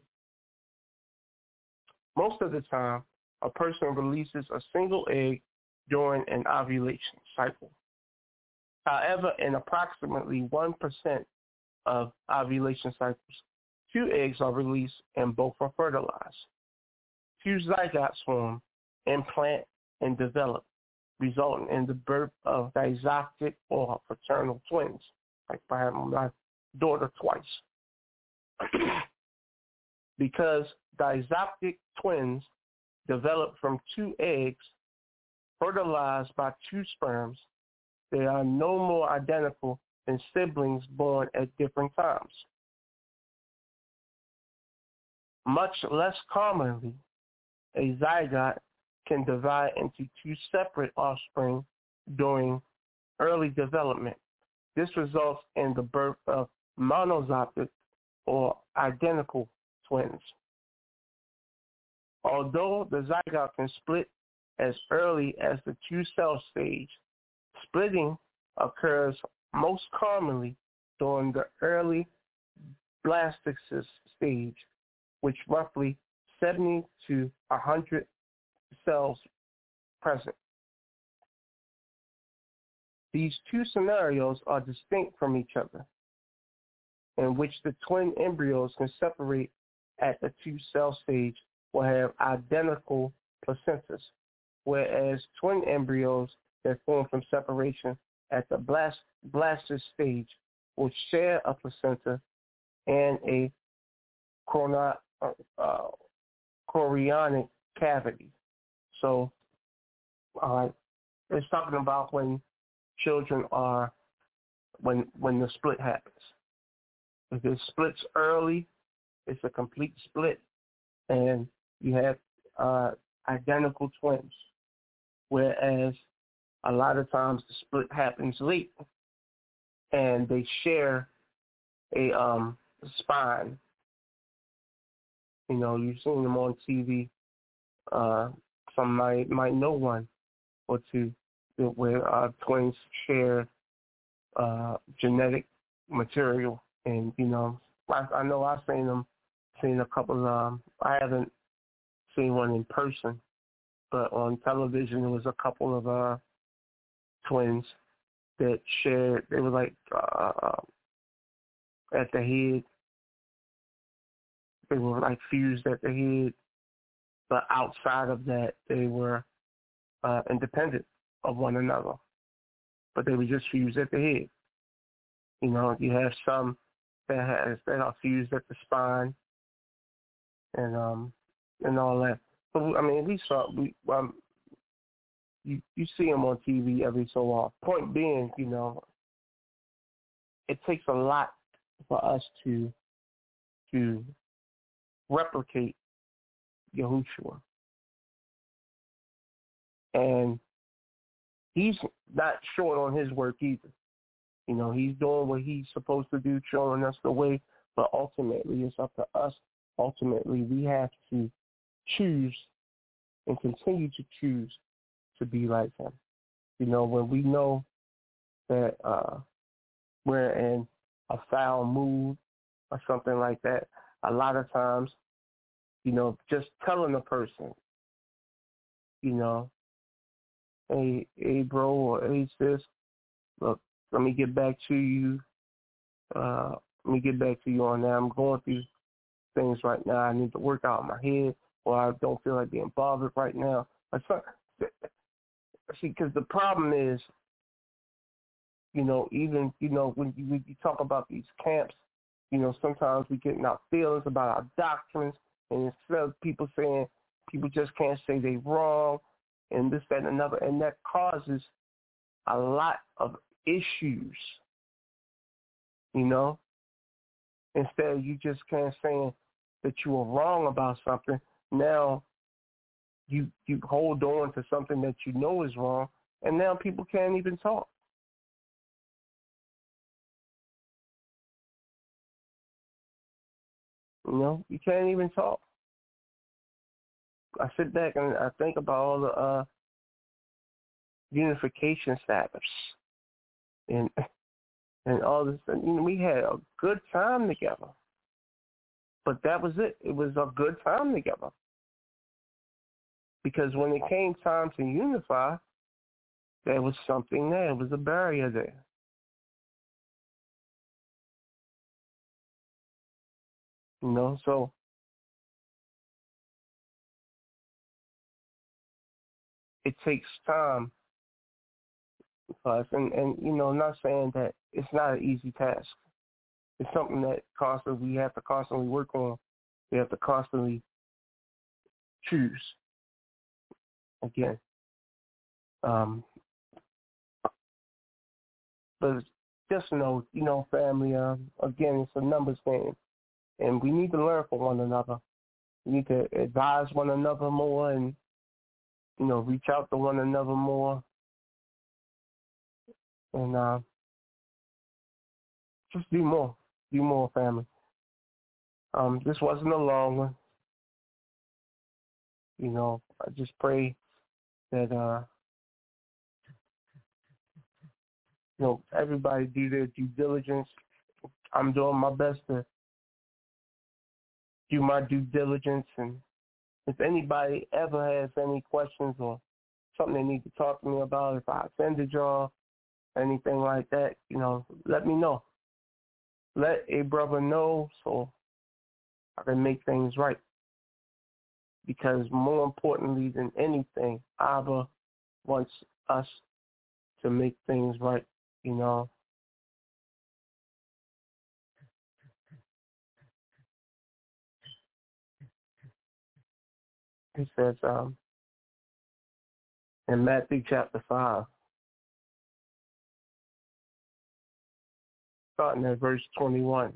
Most of the time, a person releases a single egg during an ovulation cycle. However, in approximately one percent of ovulation cycles, two eggs are released and both are fertilized. Two zygotes form, implant, and develop, resulting in the birth of disotic or fraternal twins, like I had my daughter twice. Because disotic twins develop from two eggs fertilized by two sperms, they are no more identical than siblings born at different times. Much less commonly, a zygote can divide into two separate offspring during early development. This results in the birth of monozygotic or identical twins. Although the zygote can split as early as the two-cell stage, splitting occurs most commonly during the early blastocyst stage, which roughly seventy to one hundred cells present. These two scenarios are distinct from each other, in which the twin embryos can separate at the two-cell stage will have identical placentas, whereas twin embryos that form from separation at the blast, blastocyst stage will share a placenta and a chrono, uh, chorionic cavity. So uh, it's talking about when children are, when when the split happens. If it splits early, it's a complete split, and you have uh, identical twins. Whereas a lot of times the split happens late, and they share a um, spine. You know, you've seen them on T V. Uh, some might might know one or two where uh, twins share uh, genetic material, and you know, I, I know I've seen them, seen a couple. Um, I haven't seen one in person, but on television there was a couple of uh, twins that shared. They were like uh, at the head. They were like fused at the head, but outside of that, they were uh, independent of one another. But they were just fused at the head. You know, you have some that has that are fused at the spine, and um and all that. But I mean, we saw we um you you see them on T V every so often. Point being, you know, it takes a lot for us to to replicate Yahushua. And he's not short on his work either. You know, he's doing what he's supposed to do, showing us the way, but ultimately it's up to us. Ultimately, we have to choose and continue to choose to be like him. You know, when we know that uh, we're in a foul mood or something like that, a lot of times, you know, just telling a person, you know, hey, hey, bro, or hey, sis, look, let me get back to you. Uh, let me get back to you on that. I'm going through things right now. I need to work out in my head, or I don't feel like being bothered right now. See, because the problem is, you know, even, you know, when you, when you talk about these camps, you know, sometimes we get in our feelings about our doctrines, and instead of people saying people just can't say they wrong, and this, that, and another, and that causes a lot of issues, you know. Instead of you just can't saying that you were wrong about something, now you you hold on to something that you know is wrong, and now people can't even talk. You know, you can't even talk. I sit back and I think about all the uh, unification Sabbaths and and all this. And, you know, we had a good time together, but that was it. It was a good time together. Because when it came time to unify, there was something there. There was a barrier there. You know, so it takes time for us. And, and, you know, I'm not saying that it's not an easy task. It's something that constantly we have to constantly work on. We have to constantly choose. Again. Um, but just know, you know, family, uh, again, it's a numbers game. And we need to learn from one another. We need to advise one another more and, you know, reach out to one another more. And uh, just do more. Do more, family. Um, this wasn't a long one. You know, I just pray that, uh, you know, everybody do their due diligence. I'm doing my best to do my due diligence. And if anybody ever has any questions or something they need to talk to me about, if I offended y'all, anything like that, you know, let me know. Let a brother know so I can make things right. Because more importantly than anything, Abba wants us to make things right, you know. He says um, in Matthew chapter five, starting at verse twenty-one,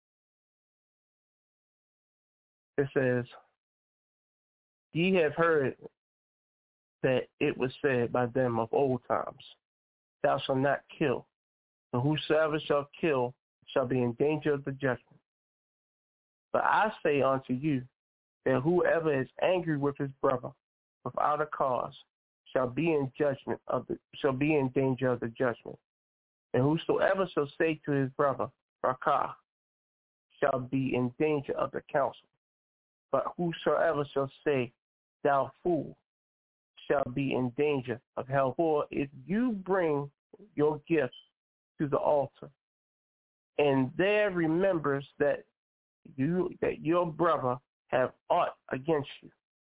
it says, ye have heard that it was said by them of old times, thou shalt not kill, and whosoever shall kill shall be in danger of the judgment. But I say unto you that whoever is angry with his brother without a cause shall be in judgment of the shall be in danger of the judgment. And whosoever shall say to his brother, Rakah, shall be in danger of the council. But whosoever shall say, thou fool, shall be in danger of hell. For if you bring your gifts to the altar, and there remembers that you that your brother have aught against you,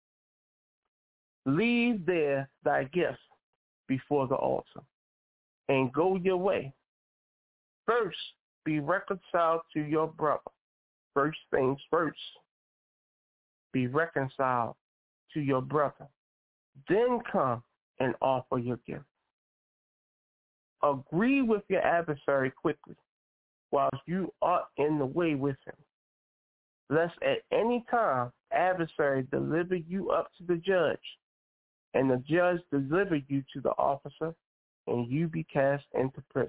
leave there thy gifts before the altar, and go your way. First, be reconciled to your brother. First things first, be reconciled to your brother. Then come and offer your gift. Agree with your adversary quickly, whilst you are in the way with him, lest at any time adversary deliver you up to the judge, and the judge deliver you to the officer, and you be cast into prison.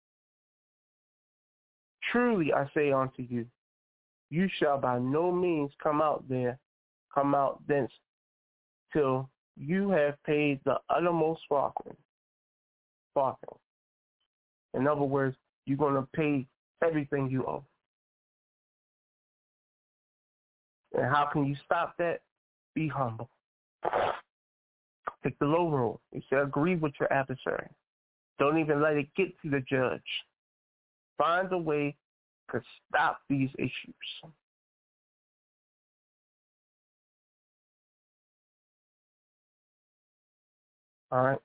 Truly I say unto you, you shall by no means come out there, come out thence, till you have paid the uttermost farthing. farthing. In other words, you're going to pay everything you owe. And how can you stop that? Be humble. Take the low road. He said, agree with your adversary. Don't even let it get to the judge. Find a way to stop these issues. All right.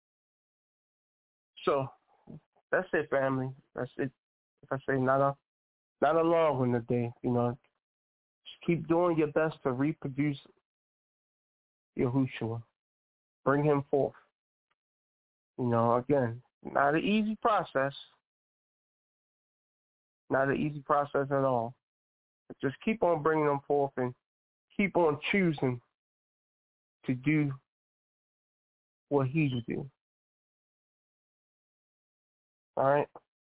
So that's it, family. That's it. If I say not a not a long one today, you know. Just keep doing your best to reproduce Yahushua. Bring him forth. You know, again, not an easy process. Not an easy process at all. But just keep on bringing them forth and keep on choosing to do what he would do. All right?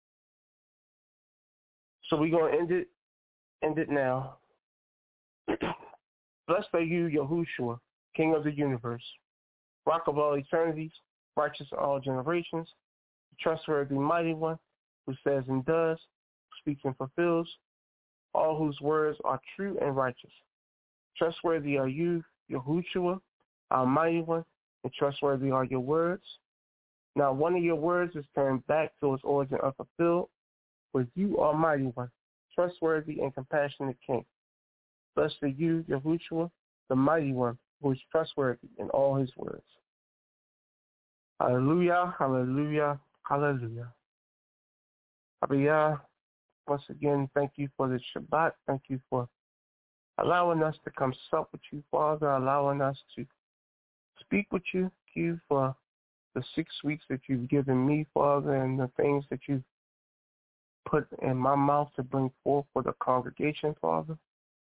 So we're going to end it, end it now. Blessed are you, Yahushua, King of the universe, Rock of all eternities, righteous in all generations, trustworthy mighty one, who says and does, speaks and fulfills, all whose words are true and righteous. Trustworthy are you, Yahushua, our mighty one, and trustworthy are your words. Now one of your words is turned back to its origin unfulfilled, with you, Almighty One, trustworthy and compassionate King. Blessed are you, Yahushua, the mighty one, who is trustworthy in all his words. Hallelujah, hallelujah, hallelujah. Hallelujah. Once again, thank you for the Shabbat. Thank you for allowing us to come sup with you, Father, allowing us to speak with you. Thank you for the six weeks that you've given me, Father, and the things that you've put in my mouth to bring forth for the congregation, Father.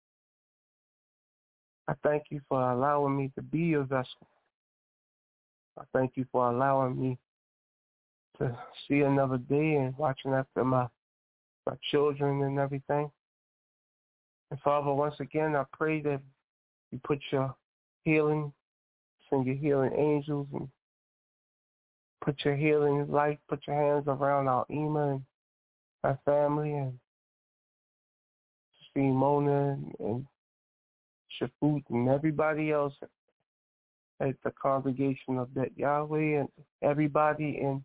I thank you for allowing me to be a vessel. I thank you for allowing me to see another day and watching after my, my children and everything. And Father, once again, I pray that you put your healing, send your healing angels and put your healing light, put your hands around our Ima and our family and Simona and, and Shafut and everybody else at the congregation of Bet Yahweh and everybody in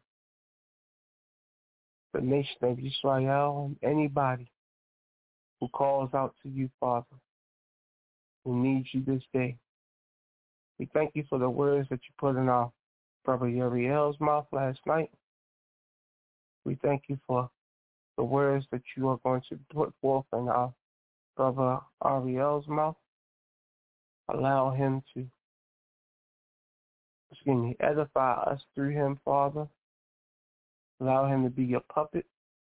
the nation of Israel and anybody who calls out to you, Father, who needs you this day. We thank you for the words that you put in our brother Uriel's mouth last night. We thank you for the words that you are going to put forth in our brother Ariel's mouth. Allow him to, excuse me, edify us through him, Father. Allow him to be your puppet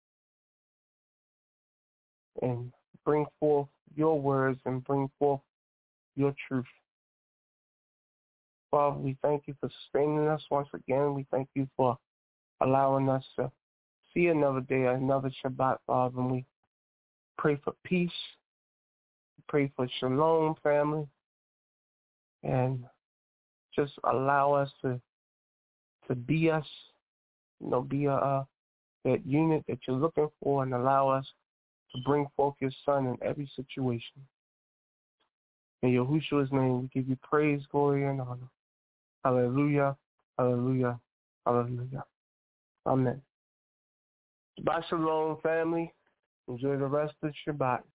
and bring forth your words and bring forth your truth. Father, we thank you for sustaining us once again. We thank you for allowing us to see another day, another Shabbat, Father. And we pray for peace. We pray for shalom, family. And just allow us to to be us, you know, be a, uh, that unit that you're looking for, and allow us to bring forth your son in every situation. In Yahushua's name, we give you praise, glory, and honor. Hallelujah, hallelujah, hallelujah. Amen. Shabbat shalom, family. Enjoy the rest of Shabbat.